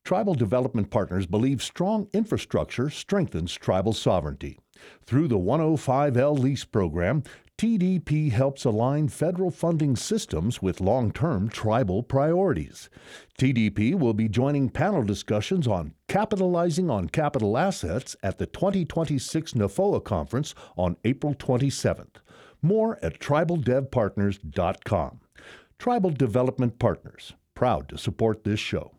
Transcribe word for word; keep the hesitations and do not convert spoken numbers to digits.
Tribal Development Partners believes strong infrastructure strengthens tribal sovereignty. Through the one oh five L lease program, T D P helps align federal funding systems with long-term tribal priorities. T D P will be joining panel discussions on capitalizing on capital assets at the twenty twenty-six N F O A conference on April twenty-seventh. More at tribal dev partners dot com. Tribal Development Partners, proud to support this show.